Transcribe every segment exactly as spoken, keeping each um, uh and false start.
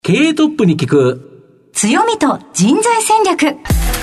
経営トップに聞く強みと人材戦略。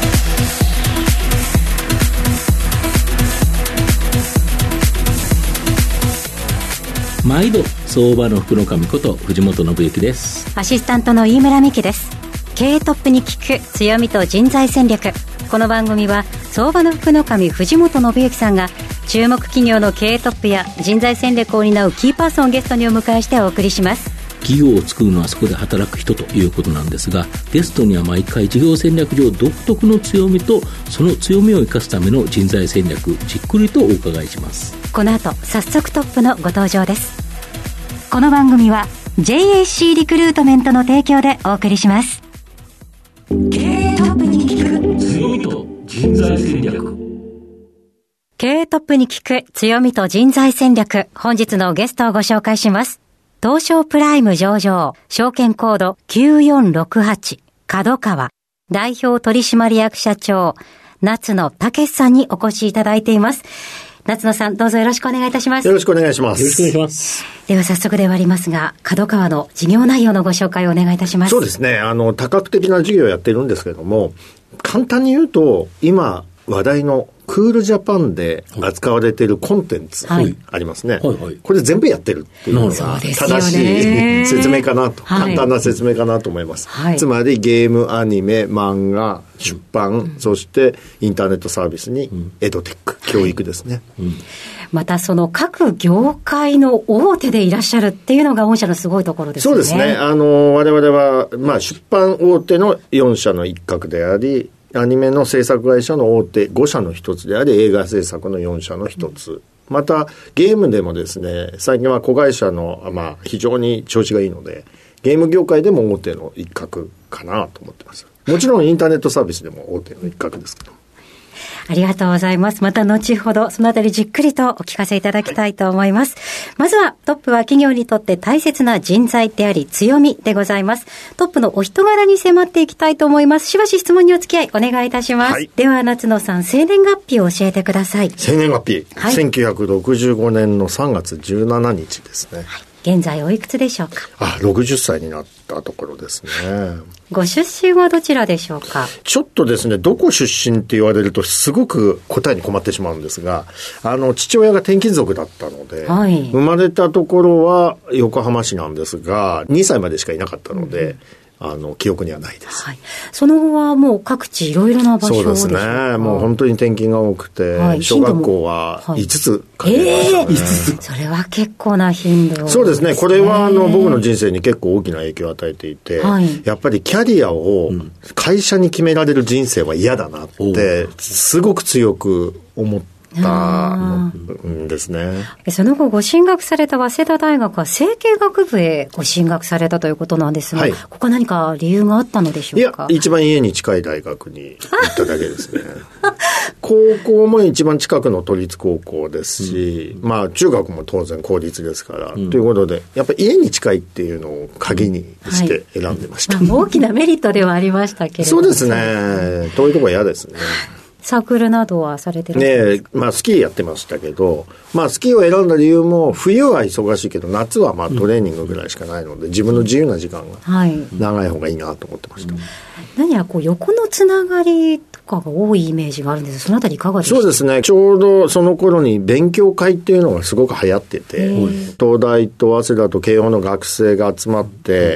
毎度相場の福の神こと藤本信之です。 アシスタントの飯村美希です。経営トップに聞く強みと人材戦略。この番組は相場の福の神藤本信之さんが注目企業の経営トップや人材戦略を担うキーパーソンをゲストにお迎えしてお送りします。 企業を作るのはそこで働く人ということなんですが、ゲストには毎回事業戦略上独特の強みとその強みを生かすための人材戦略、じっくりとお伺いします。 この後早速トップのご登場です。この番組は ジェイエーシー リクルートメントの提供でお送りします。経営トップに聞く強みと人材戦略。 経営トップに聞く強みと人材戦略。本日のゲストをご紹介します。東証プライム上場、証券コードきゅうよんろくはち、角川、代表取締役社長、夏野武さんにお越しいただいています。夏野さん、どうぞよろしくお願いいたします。 よろしくお願いします。 よろしくお願いします。 では早速ではありますが、角川の事業内容のご紹介をお願いいたします。 そうですね。あの、多角的な事業をやってるんですけれども、簡単に言うと、今話題のクールジャパンで扱われているコンテンツありますね、はいはいはい、これ全部やってるっていうのが正しい説明かなと、はい、簡単な説明かなと思います、はい、つまりゲーム、アニメ、漫画、出版、うん、そしてインターネットサービスにエドテック、うん、教育ですね、はい、うん、 またその各業界の大手でいらっしゃるっていうのが御社のすごいところですね。 そうですね。あの我々は、まあ、出版大手のよん社の一角であり、アニメの制作会社の大手ご社の一つであり、映画制作のよん社の一つ、うん、またゲームでもですね、最近は子会社の、まあ、非常に調子がいいので、ゲーム業界でも大手の一角かなと思ってます。もちろんインターネットサービスでも大手の一角ですけど。 ありがとうございます。また後ほどそのあたりじっくりとお聞かせいただきたいと思います、はい、まずはトップは企業にとって大切な人材であり強みでございます。トップのお人柄に迫っていきたいと思います。しばし質問にお付き合いお願いいたします、はい、では夏野さん、生年月日を教えてください。 生年月日、はい、せんきゅうひゃくろくじゅうごねんのさんがつじゅうしちにちですね、はい、 現在おいくつでしょうか。 あ、ろくじゅっさいになったところですね。 ご出身はどちらでしょうか。 ちょっとですね、どこ出身って言われるとすごく答えに困ってしまうんですが、あの父親が転勤族だったので、はい、生まれたところは横浜市なんですが、にさいまでしかいなかったので、うん、あの記憶にはないです、 はい、その後はもう各地いろいろな場所でしょうか。 そうですね、もう本当に転勤が多くて、はい、小学校はいつつ通いましたね、 えー、いつつ、それは結構な頻度ですね。 そうですね、これはあの僕の人生に結構大きな影響を与えていて、はい、やっぱりキャリアを会社に決められる人生は嫌だなってすごく強く思ってたんですね。 その後ご進学された早稲田大学は政経学部へご進学されたということなんですが、はい、ここは何か理由があったのでしょうか。 いや、一番家に近い大学に行っただけですね高校も一番近くの都立高校ですし、うん、まあ中学も当然公立ですから、うん、ということでやっぱり家に近いっていうのを鍵にして選んでました、 はい、まあ、大きなメリットではありましたけれども。 そうですね、遠いところは嫌ですねサークルなどはされてるんですか。 ねえ、まあスキーやってましたけど、まあスキーを選んだ理由も、冬は忙しいけど夏はまあトレーニングぐらいしかないので、うん、自分の自由な時間が長い方がいいなと思ってました、うん、 何やこう横のつながりとかが多いイメージがあるんですが、そのあたりいかがですか。 そうですね、ちょうどその頃に勉強会っていうのがすごく流行ってて、東大と早稲田と慶応の学生が集まって、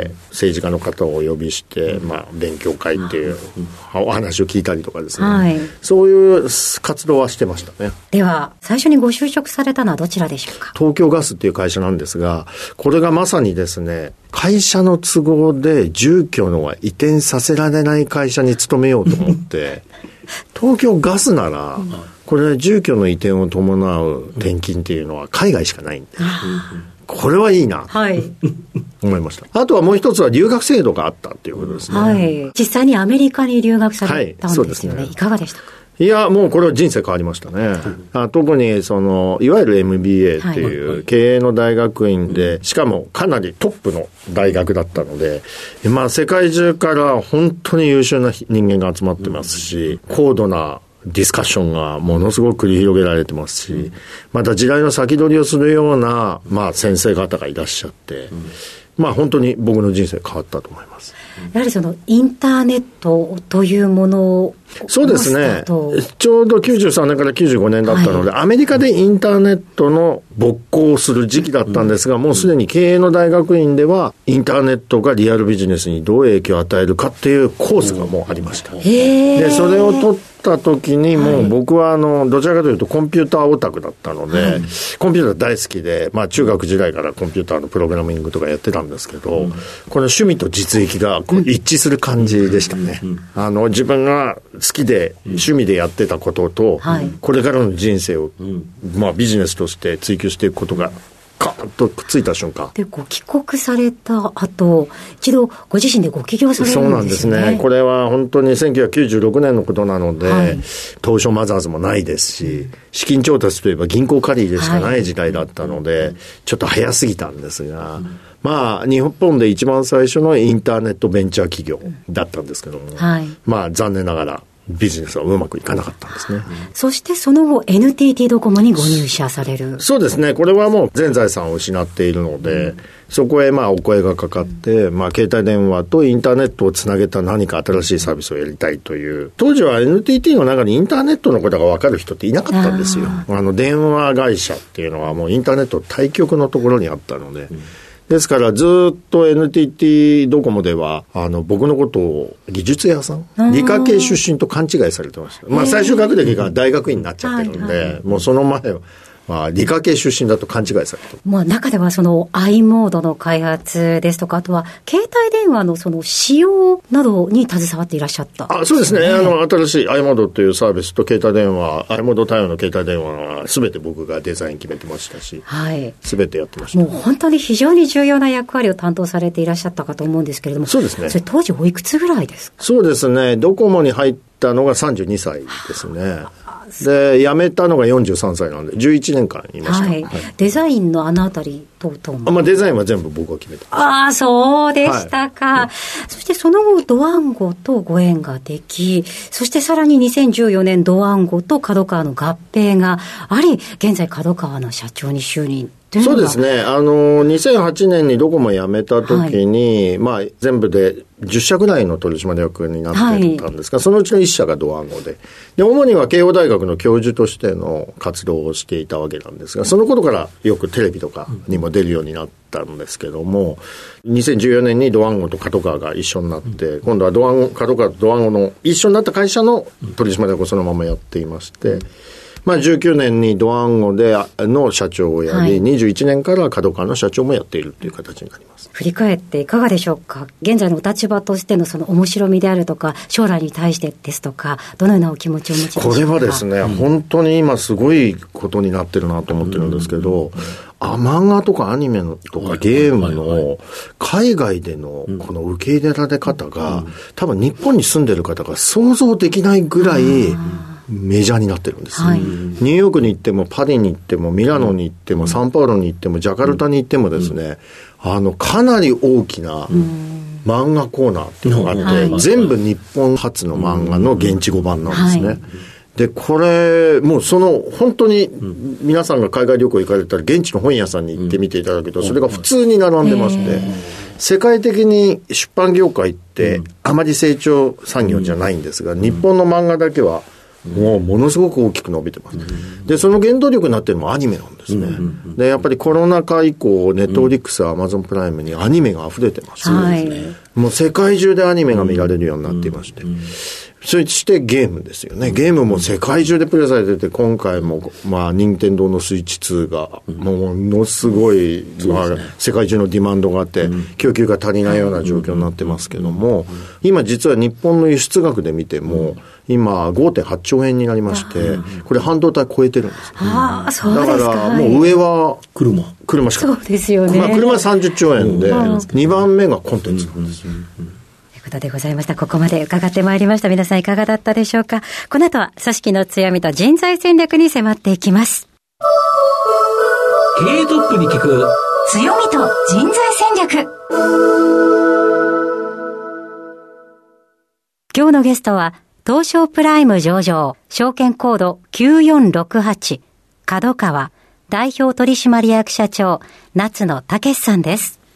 うん、政治家の方をお呼びして、まあ、勉強会っていうお話を聞いたりとかですね、はい、そういう活動はしてましたね。 では最初にご就職されたのはどちらでしょうか。 東京ガスっていう会社なんですが、これがまさにですね、会社の都合で住居のは移転させられない会社に勤めようと思って東京ガスならこれ住居の移転を伴う転勤っていうのは海外しかないんで、これはいいなと思いました、はい、あとはもう一つは留学制度があったっていうことですね、はい、 実際にアメリカに留学されたんですよね、はい、そうですね。いかがでしたか。 いや、もうこれは人生変わりましたね、うん、あ特にそのいわゆる エムビーエー っていう経営の大学院で、しかもかなりトップの大学だったので、まあ、世界中から本当に優秀な人間が集まってますし、高度なディスカッションがものすごく繰り広げられてますし、また時代の先取りをするような、まあ、先生方がいらっしゃって、 まあ本当に僕の人生変わったと思います。 やはりそのインターネットというものをそうですね。ちょうどきゅうじゅうさんねんからきゅうじゅうごねんだったので、はい、アメリカでインターネットの勃興する時期だったんですが、うん、もうすでに経営の大学院ではインターネットがリアルビジネスにどう影響を与えるかっていうコースがもうありました。で、それを取った時にもう僕はあのどちらかというとコンピューターオタクだったので、はい、コンピューター大好きで、まあ中学時代からコンピューターのプログラミングとかやってたんですけど、うん、この趣味と実益がこう一致する感じでしたね。うん、あの自分が好きで趣味でやってたことと、はい、これからの人生を、うん、まあビジネスとして追求していくことがカーッとくっついた瞬間で、ご帰国された後一度ご自身でご起業されるんですよね。 そうなんですね。これは本当にせんきゅうひゃくきゅうじゅうろくねんのことなので、はい、東証マザーズもないですし、資金調達といえば銀行借りでしかない時代だったので、はい、ちょっと早すぎたんですが、うん、まあ日本で一番最初のインターネットベンチャー企業だったんですけども、はい、まあ残念ながらビジネスはうまくいかなかったんですね。 そしてその後 エヌティーティー ドコモにご入社される。 そうですね。これはもう全財産を失っているので、うん、そこへまあお声がかかって、まあ携帯電話とインターネットをつなげた何か新しいサービスをやりたいという。当時は エヌティーティー の中にインターネットのことが分かる人っていなかったんですよ。あ, あの電話会社っていうのはもうインターネット対極のところにあったので、うん、ですからずっと エヌティーティー ドコモではあの僕のことを技術屋さん、理科系出身と勘違いされてました。まあ最終学歴が大学院になっちゃってるんで、はいはい、もうその前はまあ、理科系出身だと勘違いされてる。 まあ、中ではその i モードの開発ですとか、あとは携帯電話のその使用などに携わっていらっしゃった。 あ、そうですね。あの新しい i モードというサービスと携帯電話、i モード対応の携帯電話は全て僕がデザイン決めてましたし、はい、全てやってました。 もう本当に非常に重要な役割を担当されていらっしゃったかと思うんですけれども、 そうですね。 それ当時おいくつぐらいですか？ そうですね。ドコモに入ったのがさんじゅうにさいですね。で辞めたのがよんじゅうさんさいなんでじゅういちねんかんいました、 はいはい、デザインのあのあたり等々も、 あ、まあ、デザインは全部僕が決めた。 ああ、そうでしたか、はい、そしてその後ドワンゴとご縁ができ、そしてさらににせんじゅうよねんドワンゴと角川の合併があり、現在角川の社長に就任。 そうですね。あの、にせんはちねんにドコモ辞めた時に、はい、まあ、全部でじゅっしゃぐらいの取締役になってたんですが、はい、そのうちのいっしゃがドワンゴで、で、主には慶応大学の教授としての活動をしていたわけなんですが、その頃からよくテレビとかにも出るようになったんですけども、にせんじゅうよねんにドワンゴと角川が一緒になって、うん、今度はドワンゴ、角川とドワンゴの一緒になった会社の取締役をそのままやっていまして、うん、まあ、じゅうきゅうねんにドワンゴでの社長をやり、はい、にじゅういちねんから角川の社長もやっているという形になります。 振り返っていかがでしょうか。現在のお立場としてのその面白みであるとか、将来に対してですとか、どのようなお気持ちをお持ちでしょうか。 これはですね、うん、本当に今すごいことになってるなと思ってるんですけど、あ、漫画とかアニメのとかゲームの海外でのこの受け入れられ方が、多分日本に住んでる方が想像できないぐらいメジャーになってるんです、はい、ニューヨークに行ってもパリに行ってもミラノに行ってもサンパウロに行ってもジャカルタに行ってもですね、あのかなり大きな漫画コーナーっていうのがあって、はい、全部日本発の漫画の現地語版なんですね、はい。でこれもうその本当に皆さんが海外旅行行かれたら現地の本屋さんに行ってみていただくと、それが普通に並んでまして、世界的に出版業界ってあまり成長産業じゃないんですが、日本の漫画だけはもうものすごく大きく伸びてます。でその原動力になってるのもアニメなんですね。でやっぱりコロナ禍以降ネットフリックス、アマゾンプライムにアニメが溢れてます、はい、もう世界中でアニメが見られるようになっていまして、そしてゲームですよね。ゲームも世界中でプレイされてて、今回もまあ任天堂のスイッチツーがものすごい、まあ、世界中のディマンドがあって供給が足りないような状況になってますけども、今実は日本の輸出額で見ても今 ごてんはちちょうえんになりまして、これ半導体超えてるんです、ね、 ああ、そうですか。 だからもう上は車車しかそうですよね。 まあ、車さんじゅっちょうえんでにばんめがコンテンツなんですよ。 ということでございました。ここまで伺ってまいりました。皆さんいかがだったでしょうか。この後は組織の強みと人材戦略に迫っていきます。 経営トップに聞く強みと人材戦略。今日のゲストは東証プライム上場証券コードきゅうよんろくはち角川代表取締役社長夏野武さんです。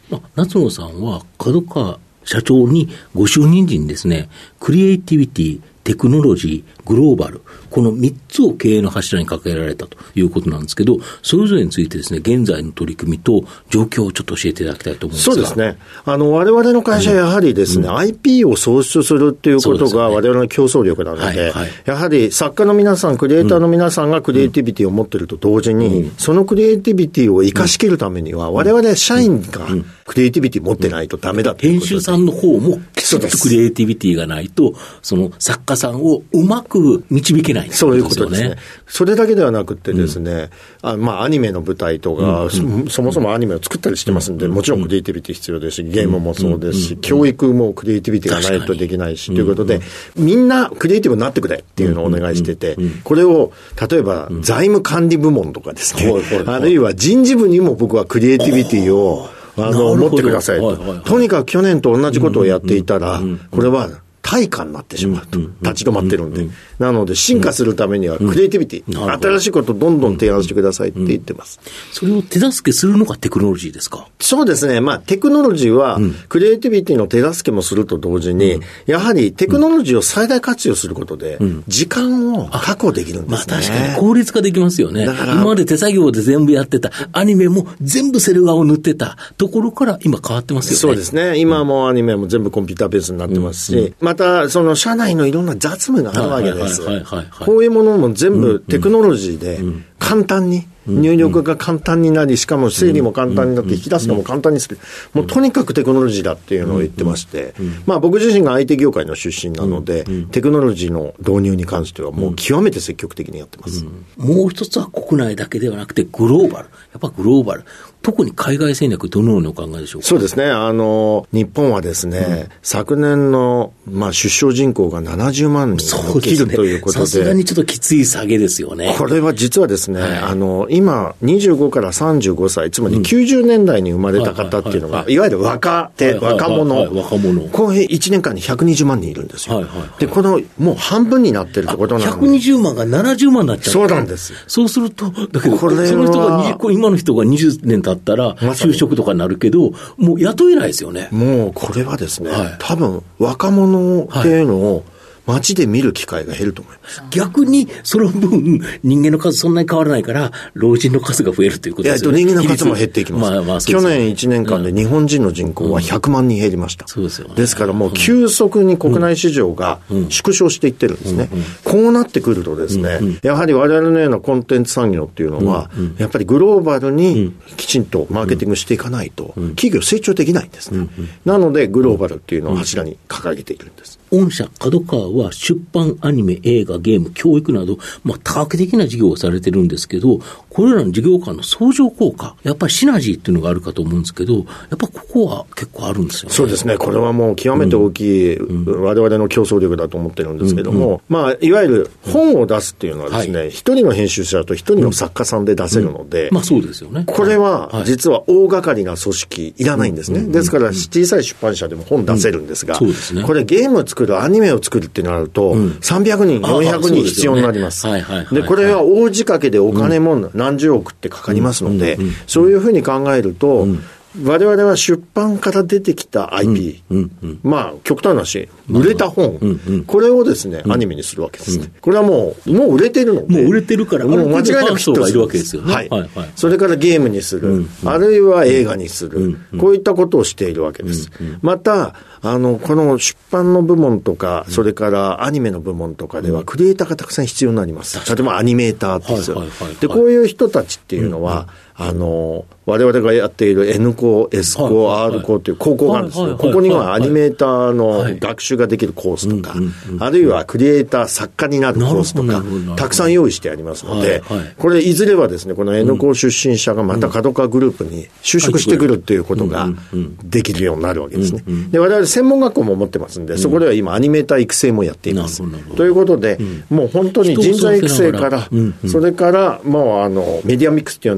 まあ、夏野さんは角川社長にご就任時にですね、クリエイティビティ、テクノロジー、グローバル、このみっつを経営の柱に掲げられたということなんですけど、それぞれについてですね、現在の取り組みと状況をちょっと教えていただきたいと思うんですが。 そうですね。あの、我々の会社はやはりですね、うん、アイピー を創出するっていうことが我々の競争力なので、はいはい、やはり作家の皆さん、クリエイターの皆さんがクリエイティビティを持っていると同時に、うん、そのクリエイティビティを生かしきるためには、我々社員がクリエイティビティ持ってないとダメだということで、 編集さんの方もきちっとクリエイティビティがないと、その作家さんをうまく導けない、ね、 そういうことですね。それだけではなくてですね、うん、あまあアニメの舞台とか、うん、そ, そもそもアニメを作ったりしてますんで、うん、もちろんクリエイティビティ必要ですし、ゲームもそうですし、うん、教育もクリエイティビティがないとできないし、ということで、うん、みんなクリエイティブになってくれっていうのをお願いしてて、うん、これを例えば財務管理部門とかですね、うん、あるいは人事部にも僕はクリエイティビティをあの持ってくださいと、はいはいはい、とにかく去年と同じことをやっていたら、これは対価になってしまうと、立ち止まってるんで、なので進化するためにはクリエイティビティ、うん、新しいことをどんどん提案してくださいって言ってます、 うんうん、それを手助けするのがテクノロジーですか？ そうですね。まあテクノロジーはクリエイティビティの手助けもすると同時に、うん、やはりテクノロジーを最大活用することで時間を確保できるんですね。 まあ確かに効率化できますよね。だから今まで手作業で全部やってたアニメも全部セル画を塗ってたところから今変わってますよね。 そうですね。今もアニメも全部コンピューターベースになってますし、うんうん、またその社内のいろんな雑務があるわけです。こういうものも全部テクノロジーで簡単に、入力が簡単になり、しかも整理も簡単になって引き出すのも簡単にする。もうとにかくテクノロジーだっていうのを言ってまして、まあ僕自身が アイティー 業界の出身なので、テクノロジーの導入に関してはもう極めて積極的にやってます。 もう一つは国内だけではなくてグローバル。やっぱグローバル。特に海外戦略、どのようにお考えでしょうか？ そうですね。あの、日本はですね、うん、昨年の、まあ、出生人口がななじゅうまんにんを切るということで。 さすがにちょっときつい下げですよね。 これは実はですね、はい、あの、今、にじゅうごからさんじゅうごさい、つまりきゅうじゅうねんだいに生まれた方っていうのが、いわゆる若手、若者。 若者。 これいちねんかんにひゃくにじゅうまんにんいるんですよ。はいはいはい、で、この、もう半分になってるってことなので。 ひゃくにじゅうまんがななじゅうまんになっちゃう。 そうなんです。 そうすると、だけど、これその人が今の人がにじゅうねん経ったら、就職とかになるけど、もう雇えないですよね。 もうこれはですね、はい、多分若者っていうのを街で見る機会が減ると思います。 逆にその分人間の数そんなに変わらないから老人の数が増えるということですよね。 いや、人間の数も減っていきます。まあまあ、去年いちねんかんで日本人の人口はひゃくまんにん減りました。うん、そうですよね。ですからもう急速に国内市場が縮小していってるんですね。うんうん、こうなってくるとですね、うんうん、やはり我々のようなコンテンツ産業っていうのは、うんうん、やっぱりグローバルにきちんとマーケティングしていかないと企業成長できないんですね。うんうん、なのでグローバルっていうのを柱に掲げているんです。 御社角川は出版、アニメ、映画、ゲーム、教育など、まあ、多角的な事業をされてるんですけど、これらの事業間の相乗効果、やっぱりシナジーっていうのがあるかと思うんですけど、やっぱここは結構あるんですよね。 そうですね。これはもう極めて大きい、うん、我々の競争力だと思ってるんですけども、うんうん、まあ、いわゆる本を出すっていうのはですね、一、はい、人の編集者と一人の作家さんで出せるので、 うん、まあそうですよね。 これは実は大掛かりな組織いらないんですね。うん、ですから小さい出版社でも本出せるんですが、うん、そうですね、これゲームを作る、アニメを作るってなると、うん、さんびゃくにん、よんひゃくにん必要になります。で、これは大仕掛けでお金も何十億ってかかりますので、そういうふうに考えると、うん、我々は出版から出てきた アイピー、うんうんうん、まあ極端な話、売れた本、うんうん、これをですね、アニメにするわけですね。うん、これはもう、もう売れてるので。 もう売れてるから、 もう間違いなくヒットするわけですよね。 はい。はいはい、それからゲームにする、うんうん、あるいは映画にする、うんうん、こういったことをしているわけです。うんうん、また、あの、この出版の部門とか、それからアニメの部門とかでは、クリエイターがたくさん必要になります。例えばアニメーターですよ。はいはいはいはい、で、こういう人たちっていうのは、うんうん、あの、我々がやっている N 校、S 校、はいはいはい、R 校という高校があるんですね。ここにはアニメーターの学習ができるコースとか、あるいはクリエイター作家になるコースとか、たくさん用意してありますので、はいはい、これいずれはですね、この N 校出身者がまた角川グループに就職してくるっていうことができるようになるわけですね。で、我々専門学校も持ってますんで、そこでは今アニメーター育成もやっています。ということで、もう本当に人材育成から、それからもうあのメディアミックスって呼んでますけど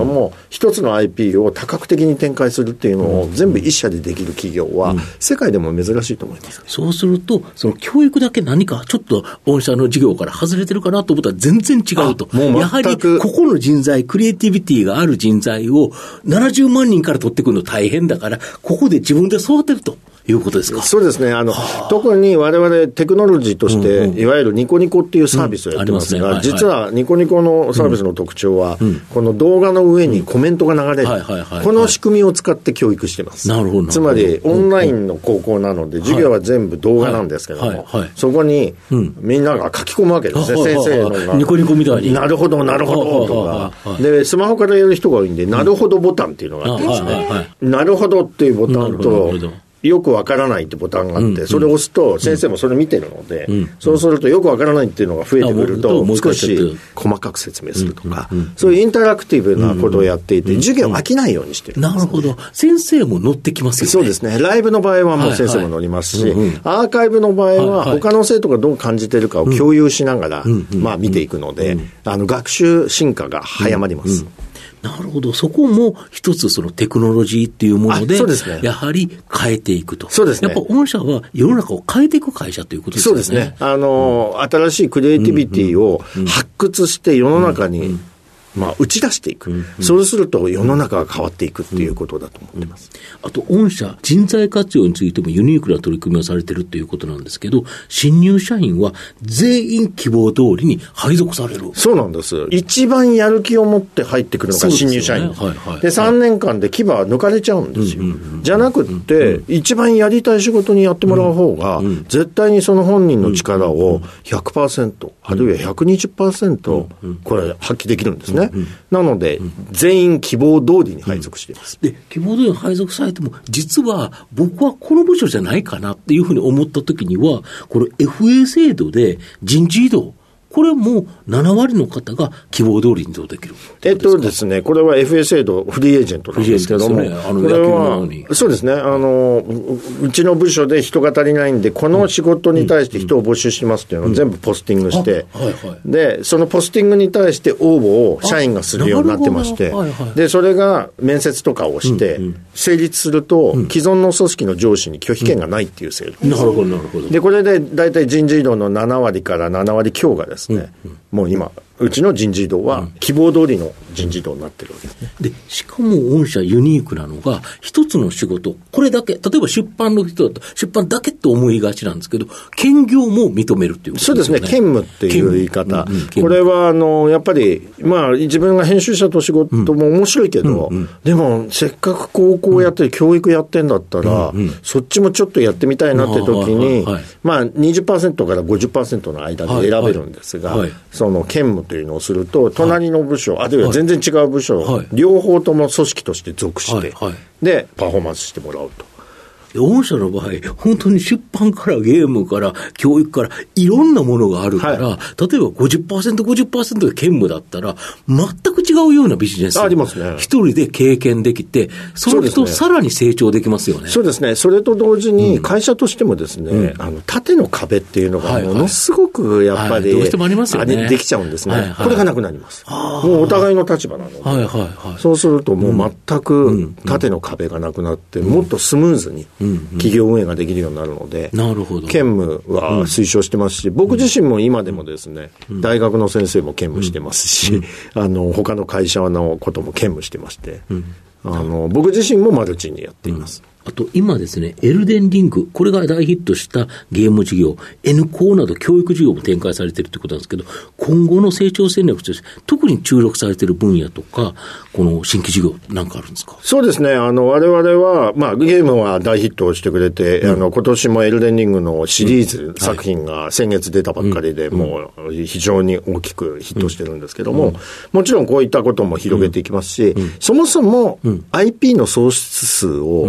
も、うん、一つの アイピー を多角的に展開するっていうのを全部一社でできる企業は、世界でも珍しいと思います、ね、 そうすると、その教育だけ何かちょっと御社の事業から外れてるかなと思ったら全然違うと。やはり、ここの人材、クリエイティビティがある人材をななじゅうまんにんから取ってくるの大変だから、ここで自分で育てると。いうことですか。 そうですね。あの、特に我々テクノロジーとして、うんうん、いわゆるニコニコっていうサービスをやってますが、うんねはいはい、実はニコニコのサービスの特徴は、うん、この動画の上にコメントが流れる、はいはいはい、この仕組みを使って教育してます。 なるほど。 つまり、オンラインの高校なので、授業は全部動画なんですけども、はいはいはい、そこに、みんなが書き込むわけですね、先生のが。 ニコニコみたいに。 なるほど、なるほど、とか。で、スマホからやる人が多いんで、なるほどボタンっていうのがあってですね、なるほどっていうボタンと、よくわからないってボタンがあって、うん、それを押すと先生もそれ見てるので、うん、そうするとよくわからないっていうのが増えてくると、うん、少し細かく説明するとか、うんうんうん、そういうインタラクティブなことをやっていて、うんうん、授業飽きないようにしてるんです、ね、 なるほど。先生も乗ってきますよね。 そうですね。ライブの場合はもう先生も乗りますし、はいはいうんうん、アーカイブの場合は他の生徒がどう感じてるかを共有しながら、うんうん、まあ見ていくので、うんうん、あの学習進化が早まります。うんうんなるほど。そこも一つそのテクノロジーっていうもので、 そうですね、 やはり変えていくと。 そうですね。 やっぱ御社は世の中を変えていく会社ということですね。 そうですね。あの、うん、新しいクリエイティビティを発掘して世の中に、うんうんうんまあ、打ち出していく、うんうん、そうすると世の中が変わっていくっていうことだと思ってます、 うんうん、あと御社人材活用についてもユニークな取り組みをされているということなんですけど、新入社員は全員希望通りに配属される。 そうなんです。一番やる気を持って入ってくるのが新入社員 で, す、ねはいはい、でさんねんかんで牙は抜かれちゃうんですよ、うんうんうん、じゃなくって、うんうん、一番やりたい仕事にやってもらう方が、うんうん、絶対にその本人の力を ひゃくパーセント、うんうん、あるいは ひゃくにじゅっパーセント、うんうん、これ発揮できるんですね、うんうん、なので、うん、全員希望通りに配属しています、 うん、で希望通りに配属されても実は僕はこの部署じゃないかなっていうふうに思ったときにはこれ エフエー 制度で人事異動これもなな割の方が希望通りに移動できる。 えっとですね、これは エフエー 制度、フリーエージェントなんですけども、ね、あのこれは、そうですね、あの、うちの部署で人が足りないんで、この仕事に対して人を募集しますっていうのを全部ポスティングして、うんうんはいはい、で、そのポスティングに対して応募を社員がするようになってまして、はいはい、で、それが面接とかをして、成立すると、うん、既存の組織の上司に拒否権がないっていう制度です、うん。なるほど、なるほど。で、これで大体人事異動のなな割からなな割強がですね、ねうんうん、もう今うちの人事異動は希望通りの人事異動になってるわけですね。 で、しかも御社ユニークなのが一つの仕事これだけ、例えば出版の人だと出版だけって思いがちなんですけど兼業も認めるっていうことですよね。 そうですね、兼務っていう言い方、うんうん、これはあのやっぱりまあ自分が編集者と仕事も面白いけど、うんうんうん、でもせっかく高校やって、うん、教育やってんだったら、うんうん、そっちもちょっとやってみたいなって時に、はいはいはい、まあ にじゅっパーセント から ごじゅっパーセント の間で選べるんですが、はいはいはい、その兼務というのをすると隣の部署、はい、あるいは全然違う部署、はい、両方とも組織として属して、はいはい、でパフォーマンスしてもらうと。 御社の場合本当に出版からゲームから教育からいろんなものがあるから、はい、例えば ごじゅっパーセントごじゅっパーセント で兼務だったら全く違うようなビジネスありますね。 一人で経験できてその人さらに成長できますよね。 そうですね。それと同時に会社としてもですね、うん、あの縦の壁っていうのがものすごくやっぱり、はいはい、どうしてもありますよね。できちゃうんですね、はいはい、これがなくなります。もうお互いの立場なので、はいはいはい、そうするともう全く縦の壁がなくなって、うん、もっとスムーズに企業運営ができるようになるので、 なるほど。 兼務は推奨してますし、うん、僕自身も今でもですね、うん、大学の先生も兼務してますし、うん、あの他の会社のことも兼務してまして、うん、あの僕自身もマルチにやっています。 うん、あと今ですね、エルデンリング、これが大ヒットしたゲーム事業、N コーなど教育事業も展開されているということなんですけど、今後の成長戦略として特に注力されている分野とか、この新規事業なんかあるんですか？ そうですね、あの我々は、まあ、ゲームは大ヒットをしてくれて、うん、あの今年もエルデンリングのシリーズ作品が先月出たばっかりで、うん、もう非常に大きくヒットしてるんですけども、うん、もちろんこういったことも広げていきますし、うん、そもそも アイピー の創出数を、うん、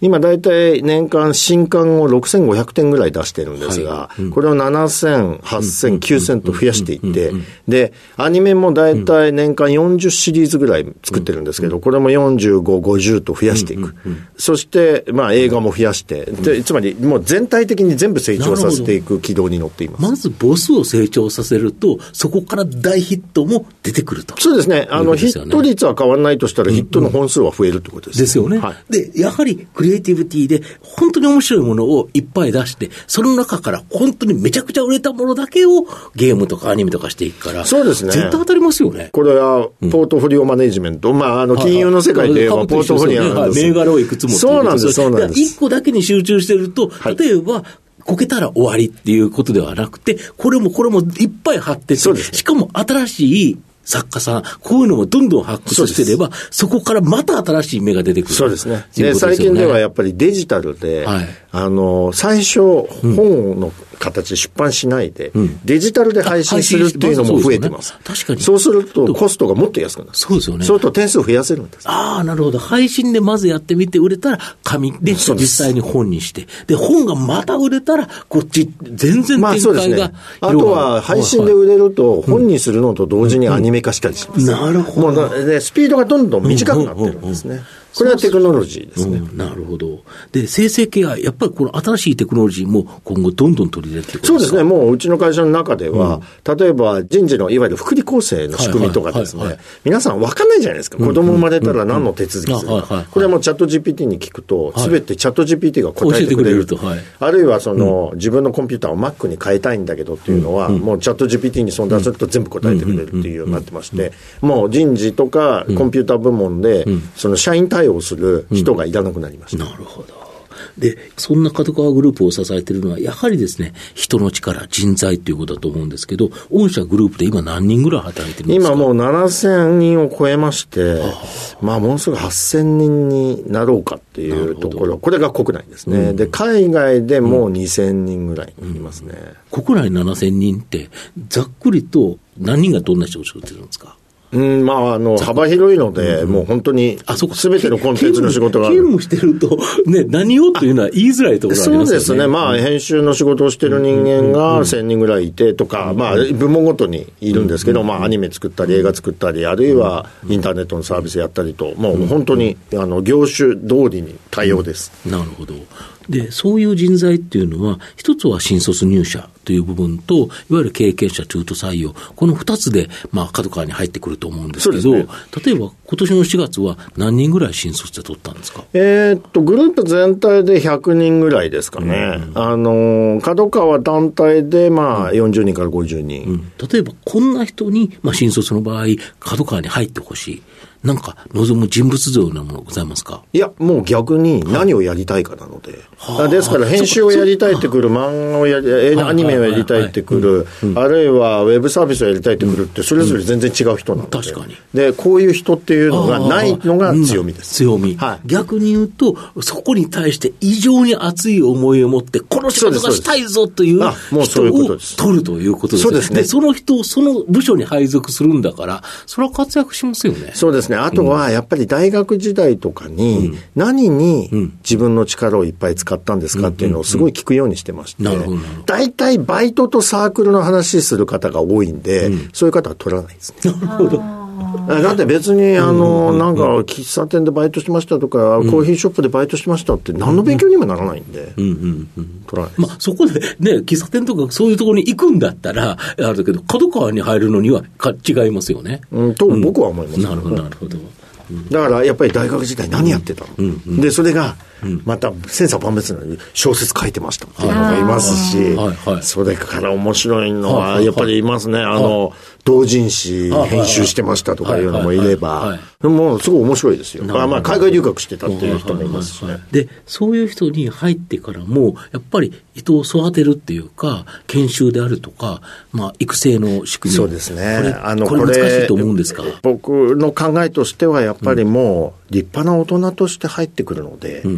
今だいたい年間新刊をろくせんごひゃくてんぐらい出してるんですが、はいうん、これをななせん、はっせん、きゅうせんと増やしていって、で、アニメもだいたい年間よんじゅうシリーズぐらい作ってるんですけど、これもよんじゅうご、ごじゅうと増やしていく。そして、まあ映画も増やして、でつまりもう全体的に全部成長させていく軌道に乗っています。 まずボスを成長させると、そこから大ヒットも出てくると。 そうですね。あの、ヒット率は変わらないとしたら、ヒットの本数は増えるってことですね。 ですよね。はい、で、やはりクリエイティビティで本当に面白いものをいっぱい出して、その中から本当にめちゃくちゃ売れたものだけをゲームとかアニメとかしていくから、 そうですね。 絶対当たりますよね。 これはポートフォリオマネジメント。うん、まあ、あの、金融の世界で言えばポートフォリオなんです。 銘柄をいくつも。 そうなんです、そうなんです。 一個だけに集中してると、例えば、はいこけたら終わりっていうことではなくて、これもこれもいっぱい貼ってて、しかも新しい作家さん、こういうのもどんどん発掘してれば、そ, そこからまた新しい芽が出てくる。 そうですね。で、最近ではやっぱりデジタルで、はい、あの、最初、本の形で出版しないで、うん、デジタルで配信するっていうのも増えてます。 そうですよね。確かに。 そうするとコストがもっと安くなる。 そうですよね。 そうすると点数を増やせるんです。 ああ、なるほど。配信でまずやってみて売れたら紙で実際に本にして、で、本がまた売れたらこっち全然展開が広がる。まあ、 あとは配信で売れると本にするのと同時にアニメ化したりします。 うんうんなるほど。 もうね、スピードがどんどん短くなってるんですね。うんうんうんうんこれはテクノロジーですね、 うん。なるほど。で、生成系はやっぱりこの新しいテクノロジーも今後どんどん取り入れていくんですか？ そうですね。もううちの会社の中では、うん、例えば人事のいわゆる福利厚生の仕組みとかですね、はいはいはいはい、皆さん分かんないじゃないですか。子供生まれたら何の手続きするか。これはもうチャット ジーピーティー に聞くと、すべてチャット ジーピーティー が答えてくれる。 教えてくれると。はい、 あるいはその、うん、自分のコンピューターを Mac に変えたいんだけどっていうのは、うん、もうチャット ジーピーティー に相談すると全部答えてくれるっていうようになってまして、もう人事とかコンピューター部門で、その社員対応する人がいらなくなりました。 なるほど。で、そんな角川グループを支えているのは、やはりですね、人の力、人材ということだと思うんですけど、御社グループで今何人ぐらい働いてるんですか？ 今もうななせんにんを超えまして、まあもうすぐはっせんにんになろうかっていうところ、これが国内ですね。うん、で、海外でもうにせんにんぐらいいますね。 うん、国内ななせんにんって、ざっくりと何人がどんな人を作ってるんですか？ うん、まあ、あの、幅広いので、うん、もう本当に、すべてのコンテンツの仕事がある。 勤務してると、ね、何をというのは言いづらいところがありますよね。 そうですね。まあ、編集の仕事をしてる人間がせんにんぐらいいてとか、まあ、部門ごとにいるんですけど、まあ、アニメ作ったり、映画作ったり、あるいはインターネットのサービスやったりと、もう本当に、あの、業種通りに対応です。 なるほど。で、そういう人材っていうのは、一つは新卒入社という部分と、いわゆる経験者中途採用、この二つで、まあ、角川に入ってくると思うんですけど、ね、例えば今年のしがつは何人ぐらい新卒で取ったんですか？ えー、っと、グループ全体でひゃくにんぐらいですかね。うん、あの、角川単体で、まあ、よんじゅうにんからごじゅうにん。うん、 例えば、こんな人に、まあ、新卒の場合、角川に入ってほしい。なんか望む人物像なものございますか？ いや、もう逆に何をやりたいかなので、はい、ですから編集をやりたいってくる、漫画をやり、アニメをやりたいってくる、あるいはウェブサービスをやりたいってくるって、それぞれ全然違う人なので、 確かに。 で、こういう人っていうのがないのが強みです。 強み、はい。逆に言うと、そこに対して異常に熱い思いを持って、この仕事がしたいぞという人を取るということです。 そうですね。 で、その人をその部署に配属するんだから、それは活躍しますよね。 そうですね。あとは、やっぱり大学時代とかに、何に自分の力をいっぱい使ったんですかっていうのをすごい聞くようにしてまして、大体バイトとサークルの話する方が多いんで、うん、そういう方は取らないですね。 なるほど。 だって別に、あの、なんか、喫茶店でバイトしてましたとか、うん、コーヒーショップでバイトしてましたって、何の勉強にもならないんで、うんうんうん、取らないです。 まあ、そこでね、喫茶店とかそういうところに行くんだったら、あれだけど、角川に入るのにはか違いますよね。 うん、と僕は思います、 うん。なるほど、なるほど。 だからやっぱり大学時代何やってたの、うんうん、でそれがまた千差万別なのに小説書いてましたっていうのがいますし、はいはい、それから面白いのはやっぱりいますね、あの同人誌編集してましたとかいうのもいれば、もうすごい面白いですよ。あ、まあ、海外留学してたっていう人もいますしね。 でそういう人に入ってからもやっぱり人を育てるっていうか研修であるとか、まあ、育成の仕組み、 そうですね、 これ、あのこれ難しいと思うんですか？ 僕の考えとしてはやっぱりもう立派な大人として入ってくるので、うん、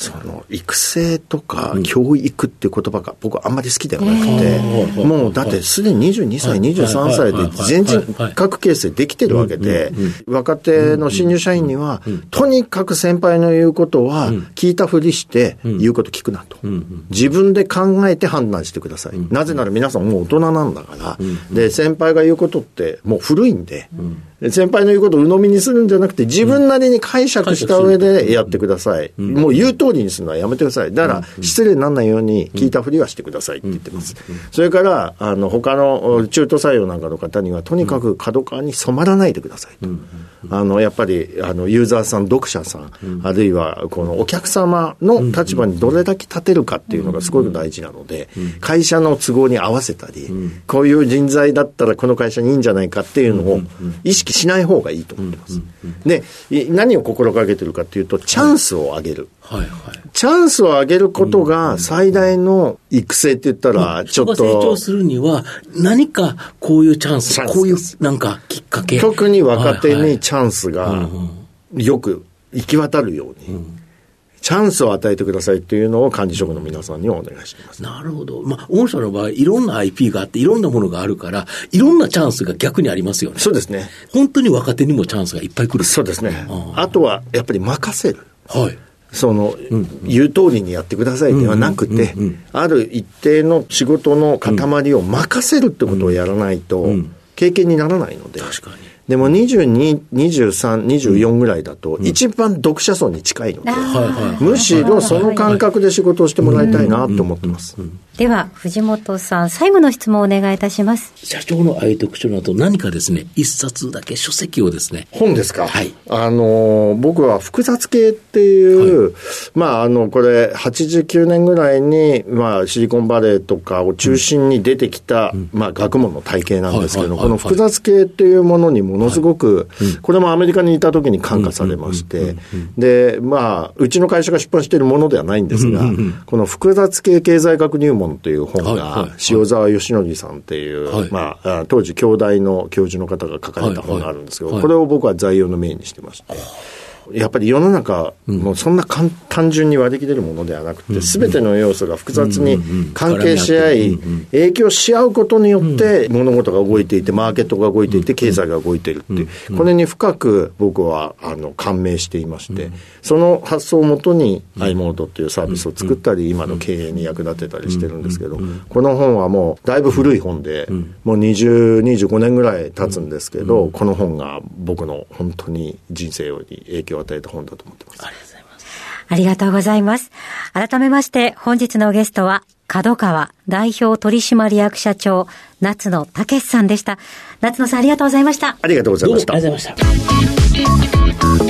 その育成とか教育っていう言葉が僕はあんまり好きではなくて、うん、もうだってすでににじゅうにさい、にじゅうさんさいで全人格形成できてるわけで、若手の新入社員にはとにかく先輩の言うことは聞いたふりして言うこと聞くなと、自分で考えて判断してください、なぜなら皆さんもう大人なんだから、で先輩が言うことってもう古いんで、先輩の言うことを鵜呑みにするんじゃなくて自分なりに解釈した上でやってください、うん、もう言う通りにするのはやめてください。だから失礼にならないように聞いたふりはしてくださいって言ってます。それからあの他の中途採用なんかの方にはとにかく角川に染まらないでくださいと、あのやっぱりあのユーザーさん、読者さん、あるいはこのお客様の立場にどれだけ立てるかっていうのがすごく大事なので、会社の都合に合わせたり、こういう人材だったらこの会社にいいんじゃないかっていうのを意識しない方がいいと思ってます。で、何を心がけてるかというと、チャンスを上げる、はいはいはい、チャンスを上げることが最大の育成って言ったらちょっと、 人が成長するには何かこういうチャンス、こういうなんかきっかけ、 特に若手にチャンスがよく行き渡るように、うんうん、チャンスを与えてくださいというのを管理職の皆さんにはお願いしています。 なるほど。まあ、御社の場合、いろんな アイピー があって、いろんなものがあるから、いろんなチャンスが逆にありますよね。 そうですね。 本当に若手にもチャンスがいっぱい来る。 そうですね。あ, あとは、やっぱり任せる。 はい。 その、うんうん、言う通りにやってくださいではなくて、うんうんうんうん、ある一定の仕事の塊を任せるってことをやらないと、経験にならないので。 確かに。 でもにじゅうに、にじゅうさん、にじゅうよんぐらいだと一番読者層に近いので、うん、むしろその感覚で仕事をしてもらいたいなと思ってます。 では藤本さん、最後の質問をお願いいたします。 社長の愛読書など何かですね、一冊だけ書籍をですね。 本ですか。 はい。 あの僕は複雑系っていう、はい、まああのこれはちじゅうきゅうねんぐらいにまあシリコンバレーとかを中心に出てきた、うん、まあ学問の体系なんですけど、この複雑系っていうものにものすごく、はい、これもアメリカにいた時に感化されまして、でまあうちの会社が出版しているものではないんですが、うんうんうん、この複雑系経済学入門という本が、はいはい、塩沢義則さんっていう、はい、まあ当時京大の教授の方が書かれた本があるんですけど、はいはい、これを僕は材料のメインにしてまして、やっぱり世の中、うん、もうそんな単純に割り切れるものではなくて、すべ、うん、ての要素が複雑に関係し合い、うんうん、影響し合うことによって物事が動いていて、マーケットが動いていて、経済が動いているっていう、うん、これに深く僕はあの感銘していまして、うん、その発想をもとに i モードっていうサービスを作ったり、今の経営に役立てたりしてるんですけど、この本はもうだいぶ古い本で、もうにじゅう、にじゅうごねんぐらい経つんですけど、この本が僕の本当に人生に影響を与えた本だと思ってます。 ありがとうございます。ありがとうございます。改めまして本日のゲストは角川代表取締役社長夏野武さんでした。夏野さん、ありがとうございました。 ありがとうございました。 ありがとうございました。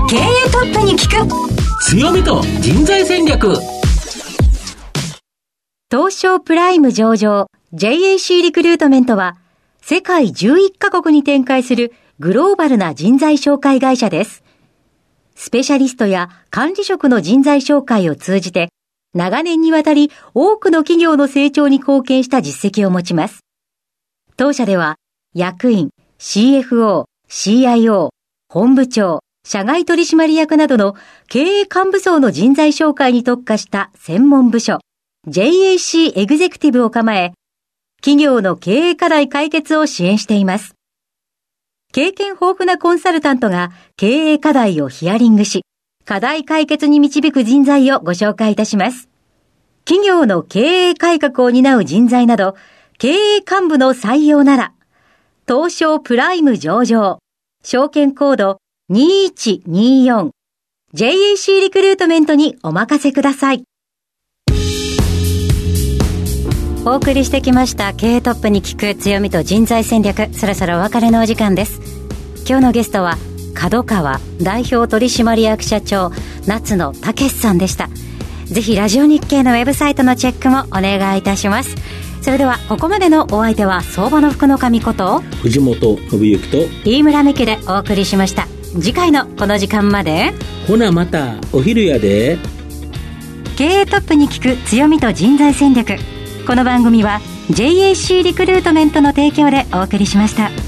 経営トップに聞く強みと人材戦略。 東証プライム上場 ジェイエーシー リクルートメントは世界じゅういっカ国に展開するグローバルな人材紹介会社です。スペシャリストや管理職の人材紹介を通じて、長年にわたり多くの企業の成長に貢献した実績を持ちます。当社では、役員、シーエフオー、シーアイオー、本部長、社外取締役などの経営幹部層の人材紹介に特化した専門部署、ジェイエーシー エグゼクティブを構え、企業の経営課題解決を支援しています。経験豊富なコンサルタントが経営課題をヒアリングし、課題解決に導く人材をご紹介いたします。企業の経営改革を担う人材など、経営幹部の採用なら、東証プライム上場、証券コードにいちによん、ジェイエーシー リクルートメントにお任せください。お送りしてきました経営トップに聞く強みと人材戦略、そろそろお別れのお時間です。今日のゲストは角川代表取締役社長夏野武さんでした。ぜひラジオ日経のウェブサイトのチェックもお願いいたします。それではここまでのお相手は相場の福の神こと藤本信之と飯村美希でお送りしました。次回のこの時間まで、 ほなまたお昼やで。 経営トップに聞く強みと人材戦略、この番組は ジェイエーシー リクルートメントの提供でお送りしました。